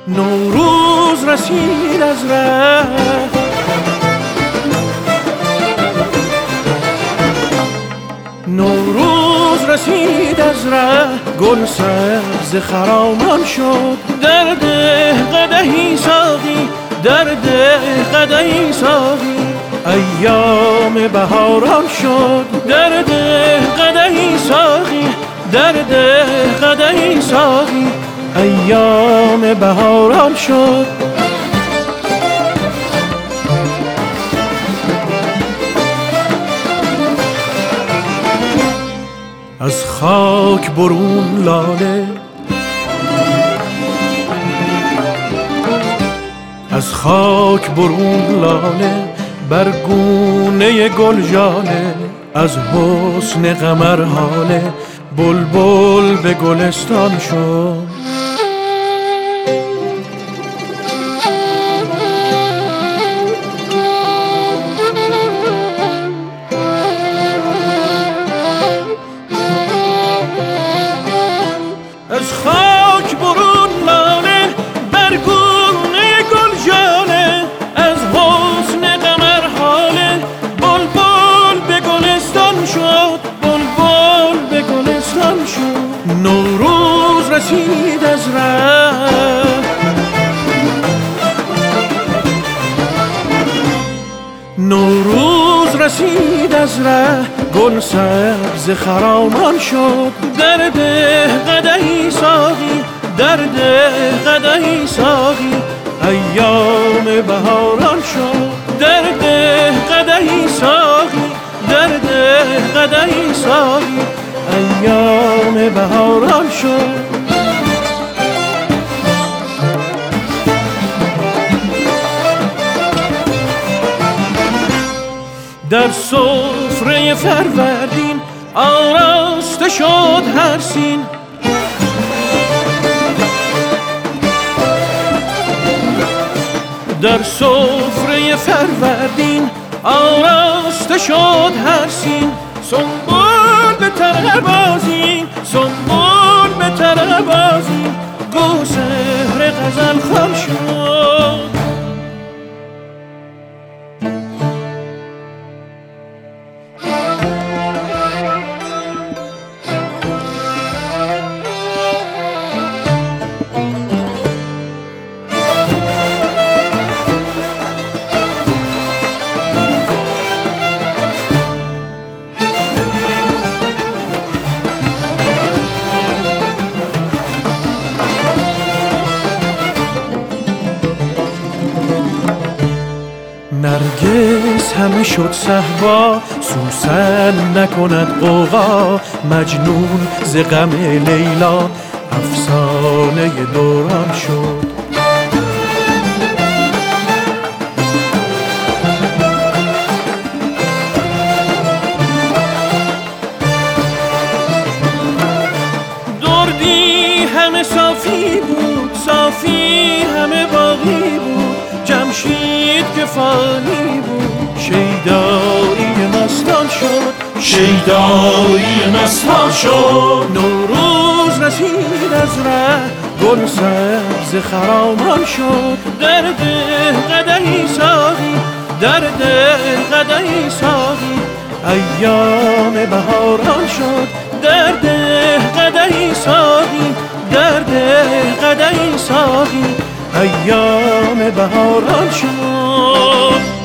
نوروز رسید از ره، نوروز رسید از ره، گل سبز خرامان شد. درده قدحی ساقی، درده قدحی ساقی، ایام بهاران شد. درده قدحی ساقی، درده قدحی ساقی، ایام بهاران شد. از خاک برون لاله، از خاک برون لاله، بر گونه گل ژاله. از حسن قمر هاله، بلبل به گلستان شد. از خاک برون لاله، بر گونه گل ژاله. از حسن قمر هاله، بلبل به گلستان شد. بلبل به گلستان شد. نوروز رسید از ره، نوروز رسید از ره، گل سبز خرامان شد. درده قدحی ساقی، درده قدحی ساقی، ایام بهاران شد. درده قدحی ساقی، درده قدحی ساقی، ایام بهاران شد. در سفره فروردین آراسته شد هر سین. در سفره فروردین آراسته شد هر سین. سنبل به طربازی، سنبل به طربازی، گو سحر غزل خوان شد. نرگس همه شد صهبا، سوسن نکند غوغا. مجنون ز غم لیلا، افسانه دوران شد. دردی همه صافی بود، صافی همه باقی بود. جمشید که فانی بود، شیدایی مستان شد. شیدایی مستان شد. نوروز رسید از ره، گل سبز خرامان شد. درده قدحی ساقی، درده قدحی ساقی، ایام بهاران شد. درده قدحی ساقی، درده قدحی ساقی، ایام بهاران شد.